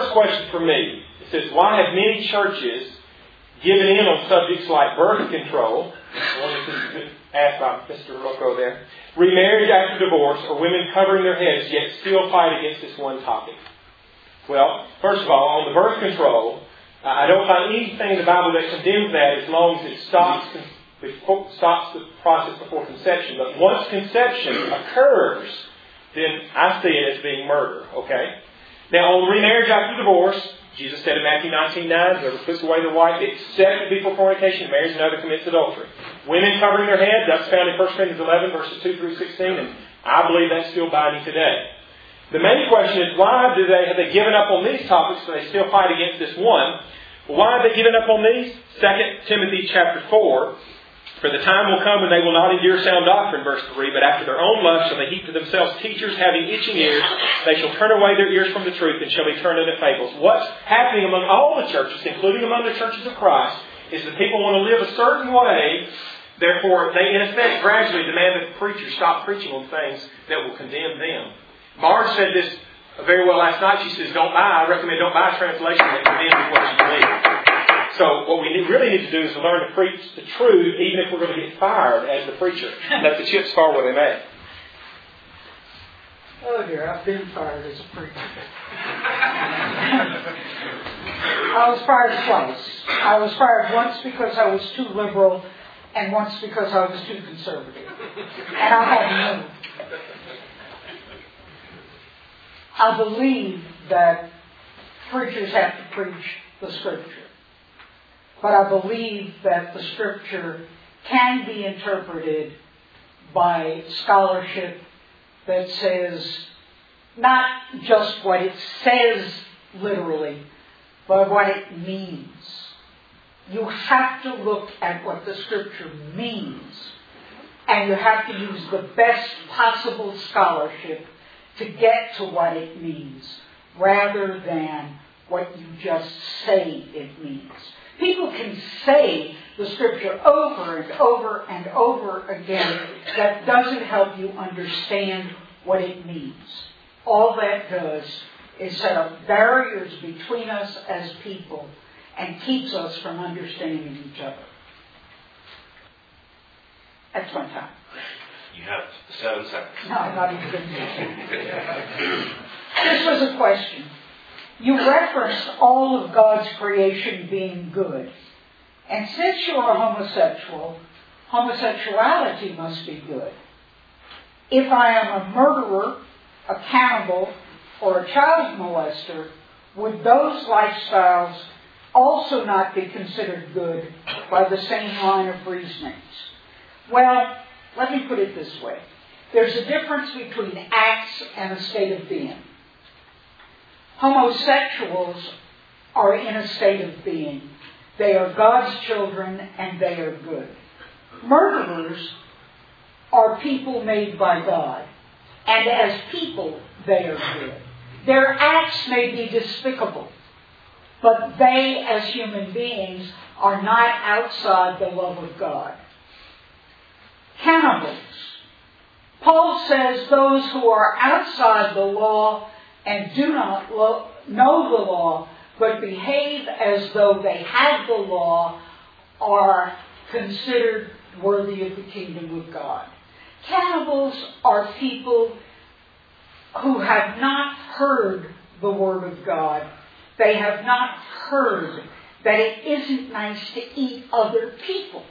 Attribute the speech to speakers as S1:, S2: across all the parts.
S1: first question for me. It says, why have many churches given in on subjects like birth control, asked by Mr. Rocco there, remarriage after divorce, or women covering their heads, yet still fight against this one topic? Well, first of all, on the birth control, I don't find anything in the Bible that condemns that as long as it stops the process before conception. But once conception occurs, then I see it as being murder. Okay? Now, on remarriage after divorce, Jesus said in Matthew 19:9, whoever puts away the wife except to be for fornication, marries another, commits adultery. Women covering their head, that's found in 1 Corinthians 11, verses 2 through 16, and I believe that's still binding today. The main question is, why have they given up on these topics so they still fight against this one? Well, why have they given up on these? 2 Timothy chapter 4, for the time will come when they will not endure sound doctrine, verse 3, but after their own lust shall they heap to themselves teachers having itching ears. They shall turn away their ears from the truth and shall be turned into fables. What's happening among all the churches, including among the churches of Christ, is that people want to live a certain way. Therefore, they in effect gradually demand that the preacher stop preaching on things that will condemn them. Marge said this very well last night. She says, I recommend don't buy a translation that condemns what you believe. So what we really need to do is learn to preach the truth, even if we're going to get fired as the preacher. Let the chips fall where they may.
S2: Oh dear, I've been fired as a preacher. I was fired twice. I was fired once because I was too liberal, and once because I was too conservative. And I had moved. I believe that preachers have to preach the Scripture. But I believe that the Scripture can be interpreted by scholarship that says not just what it says literally, but what it means. You have to look at what the Scripture means, and you have to use the best possible scholarship to get to what it means, rather than what you just say it means. People can say the Scripture over and over and over again. That doesn't help you understand what it means. All that does is set up barriers between us as people and keeps us from understanding each other. That's my time.
S3: You have 7 seconds.
S2: No, I'm not even going to. This was a question. You referenced all of God's creation being good. And since you're a homosexual, homosexuality must be good. If I am a murderer, a cannibal, or a child molester, would those lifestyles also not be considered good by the same line of reasonings? Well, let me put it this way. There's a difference between acts and a state of being. Homosexuals are in a state of being. They are God's children and they are good. Murderers are people made by God. And as people, they are good. Their acts may be despicable, but they, as human beings, are not outside the love of God. Cannibals. Paul says those who are outside the law and do not know the law, but behave as though they have the law, are considered worthy of the kingdom of God. Cannibals are people who have not heard the Word of God. They have not heard that it isn't nice to eat other people.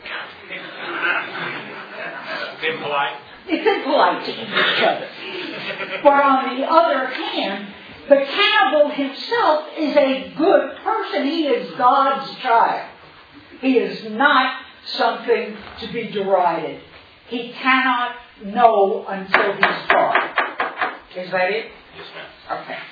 S3: Impolite.
S2: It's impolite to eat each other. But on the other hand, the cannibal himself is a good person. He is God's child. He is not something to be derided. He cannot know until he's taught. Is that it?
S3: Yes, ma'am.
S2: Okay.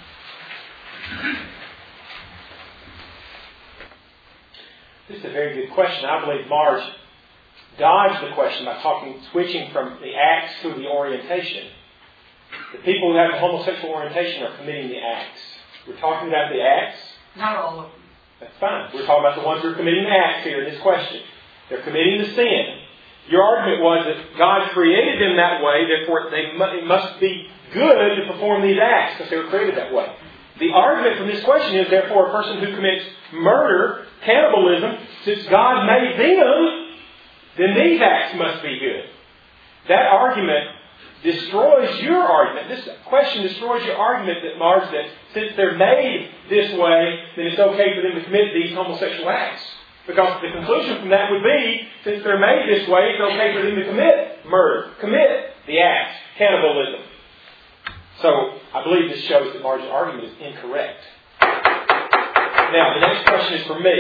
S1: This is a very good question. I believe Marge dodged the question by switching from the acts to the orientation. The people who have a homosexual orientation are committing the acts. We're talking about the acts.
S2: Not all of them.
S1: That's fine. We're talking about the ones who are committing the acts here in this question. They're committing the sin. Your argument was that God created them that way, therefore it must be good to perform these acts because they were created that way. The argument from this question is, therefore, a person who commits murder, cannibalism, since God made them, then these acts must be good. That argument destroys your argument. This question destroys your argument that, Marge, that since they're made this way, then it's okay for them to commit these homosexual acts. Because the conclusion from that would be, since they're made this way, it's okay for them to commit murder, commit the act, cannibalism. So, I believe this shows that Marge's argument is incorrect. Now, the next question is for me.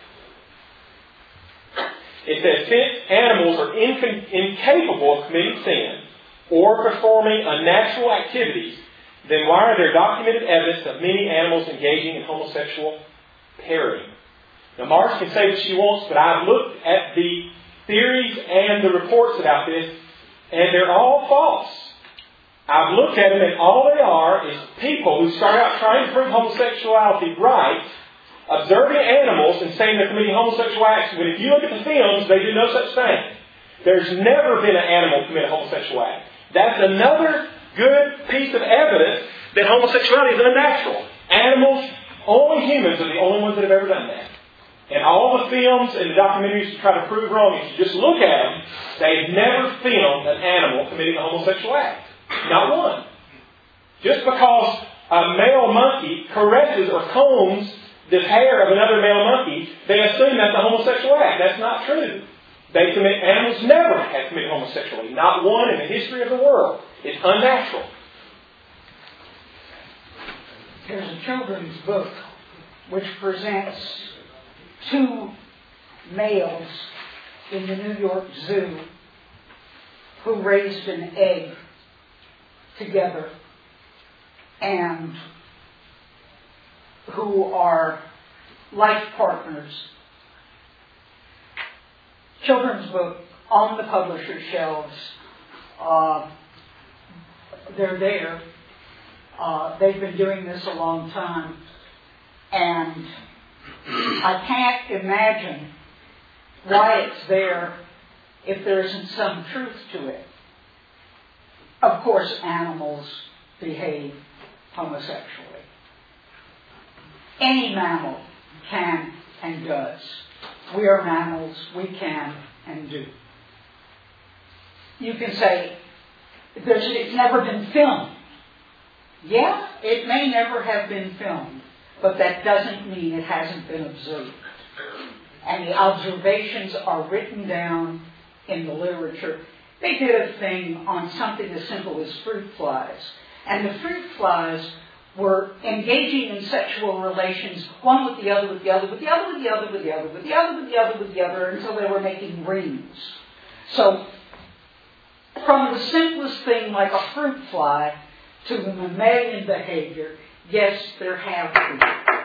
S1: It says, since animals are incapable of committing sin or performing unnatural activities, then why are there documented evidence of many animals engaging in homosexual pairing? Now, Marge can say what she wants, but I've looked at the theories and the reports about this, and they're all false. I've looked at them, and all they are is people who start out trying to prove homosexuality right, observing animals and saying they're committing homosexual acts, when if you look at the films, they do no such thing. There's never been an animal commit a homosexual act. That's another good piece of evidence that homosexuality is unnatural. Animals, only humans are the only ones that have ever done that. And all the films and the documentaries to try to prove wrong, if you just look at them, they've never filmed an animal committing a homosexual act. Not one. Just because a male monkey caresses or combs the hair of another male monkey, they assume that's a homosexual act. That's not true. Animals never have committed homosexuality. Not one in the history of the world. It's unnatural.
S2: There's a children's book which presents two males in the New York Zoo who raised an egg together and who are life partners. Children's book on the publisher's shelves. They're there. They've been doing this a long time. And I can't imagine why it's there if there isn't some truth to it. Of course, animals behave homosexually. Any mammal can and does. We are mammals. We can and do. You can say, it's never been filmed. Yeah, it may never have been filmed, but that doesn't mean it hasn't been observed. And the observations are written down in the literature. They did a thing on something as simple as fruit flies. And the fruit flies were engaging in sexual relations, one with the other, with the other, with the other, with the other, with the other, with the other, with the other, with the other, until they were making rings. So, from the simplest thing like a fruit fly to the mammalian behavior, yes, there have been.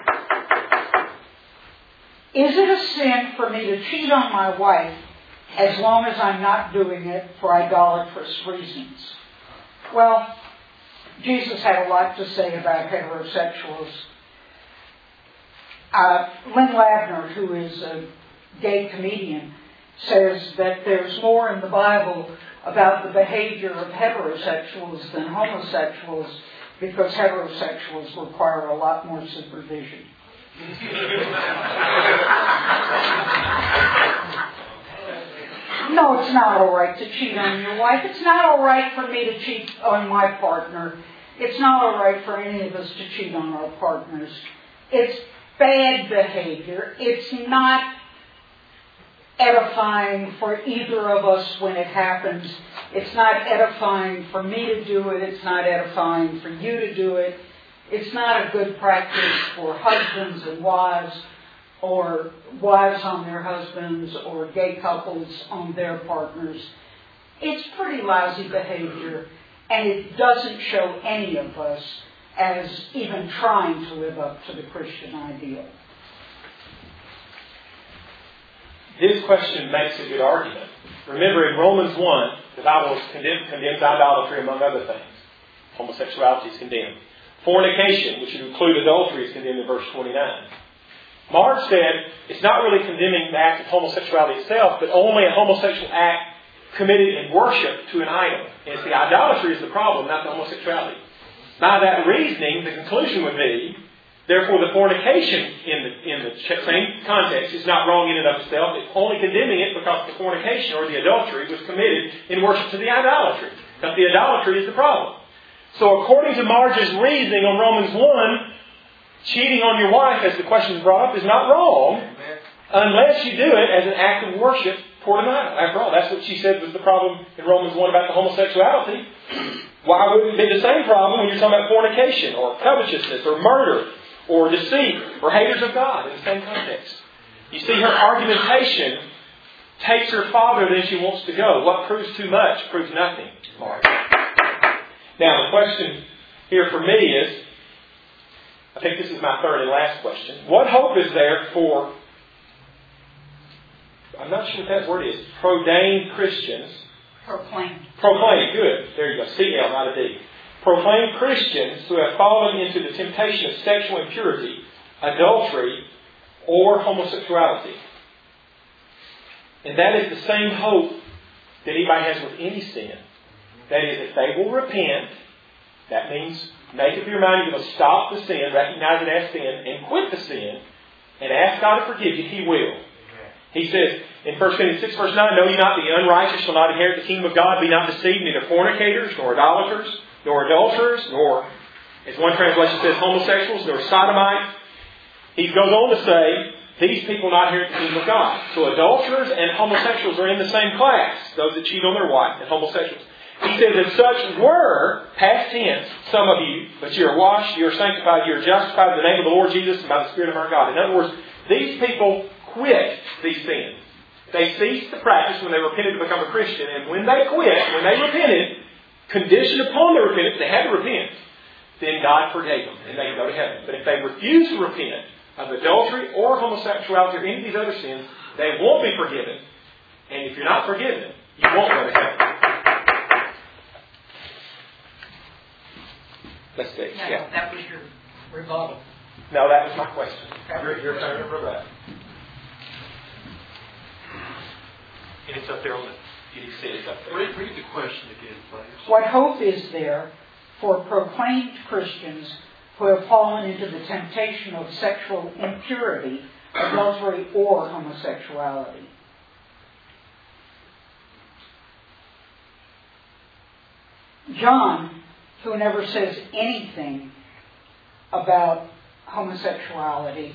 S2: Is it a sin for me to cheat on my wife as long as I'm not doing it for idolatrous reasons? Well, Jesus had a lot to say about heterosexuals. Lynn Lavner, who is a gay comedian, says that there's more in the Bible about the behavior of heterosexuals than homosexuals because heterosexuals require a lot more supervision. No, it's not all right to cheat on your wife. It's not all right for me to cheat on my partner. It's not all right for any of us to cheat on our partners. It's bad behavior. It's not edifying for either of us when it happens. It's not edifying for me to do it. It's not edifying for you to do it. It's not a good practice for husbands and wives, or wives on their husbands, or gay couples on their partners. It's pretty lousy behavior, and it doesn't show any of us as even trying to live up to the Christian ideal.
S1: This question makes a good argument. Remember, in Romans 1, the Bible condemns idolatry among other things. Homosexuality is condemned. Fornication, which would include adultery, is condemned in verse 29. Marge said it's not really condemning the act of homosexuality itself, but only a homosexual act committed in worship to an idol. And the idolatry is the problem, not the homosexuality. By that reasoning, the conclusion would be Therefore, the fornication in the same context is not wrong in and of itself. It's only condemning it because the fornication or the adultery was committed in worship to the idolatry. Because the idolatry is the problem. So according to Marge's reasoning on Romans 1, cheating on your wife, as the question is brought up, is not wrong unless you do it as an act of worship toward an idol. After all, that's what she said was the problem in Romans 1 about the homosexuality. Why wouldn't it be the same problem when you're talking about fornication or covetousness or murder or deceit or haters of God in the same context? You see, her argumentation takes her farther than she wants to go. What proves too much proves nothing. Now, the question here for me is, I think this is my third and last question. What hope is there for, I'm not sure what that word is, prodaned Christians?
S2: Proclaimed.
S1: Proclaimed, good. There you go. CL, not a D. Proclaimed Christians who have fallen into the temptation of sexual impurity, adultery, or homosexuality. And that is the same hope that anybody has with any sin. That is, if they will repent, that means make up your mind you're going to stop the sin, recognize it as sin, and quit the sin, and ask God to forgive you, He will. He says in 1 Corinthians 6 verse 9, know ye not the unrighteous shall not inherit the kingdom of God, be not deceived, neither fornicators, nor idolaters, nor adulterers, nor, as one translation says, homosexuals, nor sodomites. He goes on to say, these people not inherit the kingdom of God. So adulterers and homosexuals are in the same class, those that cheat on their wife and homosexuals. He says, and such were, past tense, some of you, but you are washed, you are sanctified, you are justified in the name of the Lord Jesus and by the Spirit of our God. In other words, these people quit these sins. They ceased the practice when they repented to become a Christian. And when they quit, when they repented, conditioned upon their repentance, they had to repent. Then God forgave them and they could go to heaven. But if they refuse to repent of adultery or homosexuality or any of these other sins, they won't be forgiven. And if you're not forgiven, you won't go to heaven. Let's see.
S2: No,
S1: Yeah.
S2: that was your rebuttal.
S1: No, that was my question. Your turn to rebut. And it's up there on the, you see it's up there.
S3: Read the question again, please.
S2: What hope is there for proclaimed Christians who have fallen into the temptation of sexual impurity, adultery, or homosexuality? John, who never says anything about homosexuality,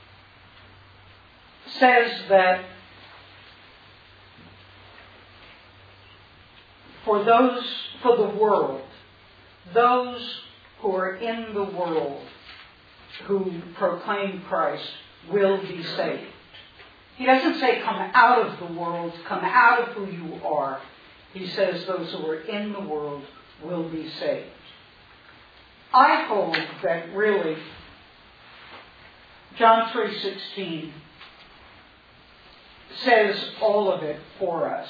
S2: says that for the world, those who are in the world who proclaim Christ will be saved. He doesn't say come out of the world, come out of who you are. He says those who are in the world will be saved. I hold that really John 3:16 says all of it for us.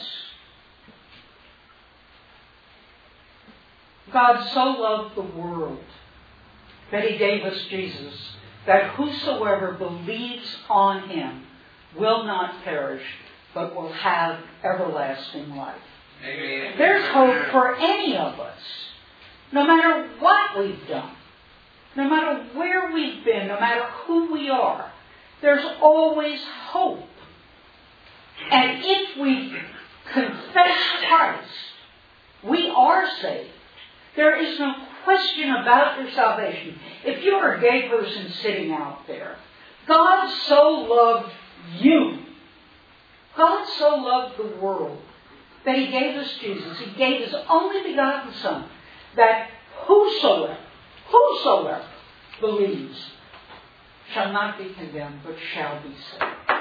S2: God so loved the world that He gave us Jesus, that whosoever believes on Him will not perish, but will have everlasting life.
S3: Amen.
S2: There's hope for any of us, no matter what we've done, no matter where we've been, no matter who we are. There's always hope. And if we confess Christ, we are saved. There is no question about your salvation. If you're a gay person sitting out there, God so loved you. God so loved the world that He gave us Jesus. He gave His only begotten Son, that whosoever believes shall not be condemned, but shall be saved.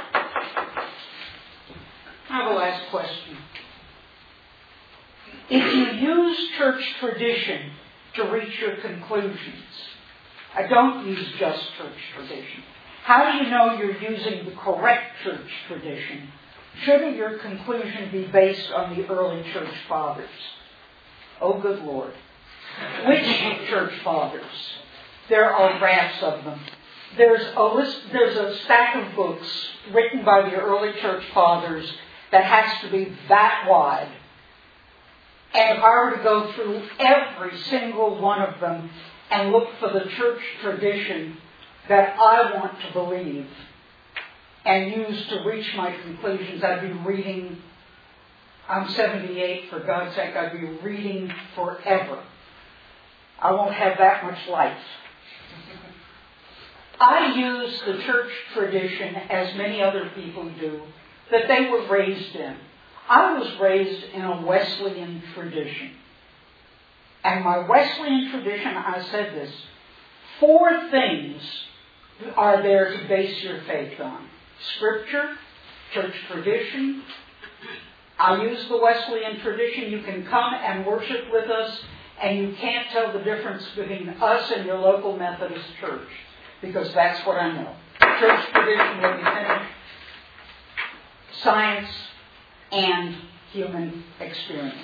S2: I have a last question. If you use church tradition to reach your conclusions, I don't use just church tradition. How do you know you're using the correct church tradition? Shouldn't your conclusion be based on the early church fathers? Oh, good Lord. Which church fathers? There are rafts of them. There's a stack of books written by the early church fathers that has to be that wide. And if I were to go through every single one of them and look for the church tradition that I want to believe and use to reach my conclusions. I'd be reading, I'm 78, for God's sake, I'd be reading forever. I won't have that much life. I use the church tradition, as many other people do, that they were raised in. I was raised in a Wesleyan tradition. And my Wesleyan tradition, I said this, 4 things are there to base your faith on. Scripture, church tradition. I use the Wesleyan tradition. You can come and worship with us, and you can't tell the difference between us and your local Methodist church, because that's what I know. Church tradition, let me finish. Science and human experience.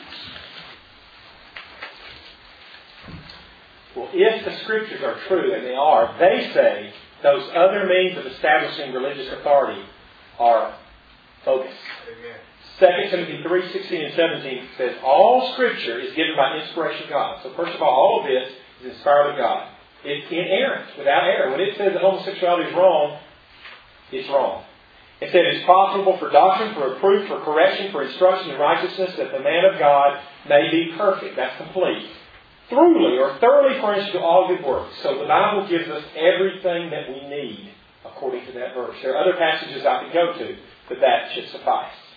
S1: Well, if the Scriptures are true, and they are, they say those other means of establishing religious authority are bogus. 2 Timothy 3:16 and 17 says, all Scripture is given by inspiration of God. So first of all of this is inspired of God. It's inerrant, without error. When it says that homosexuality is wrong, it's wrong. It said it's profitable for doctrine, for reproof, for correction, for instruction in righteousness, that the man of God may be perfect. That's complete. Thoroughly furnished to all good works. So the Bible gives us everything that we need according to that verse. There are other passages I could go to, but that should suffice.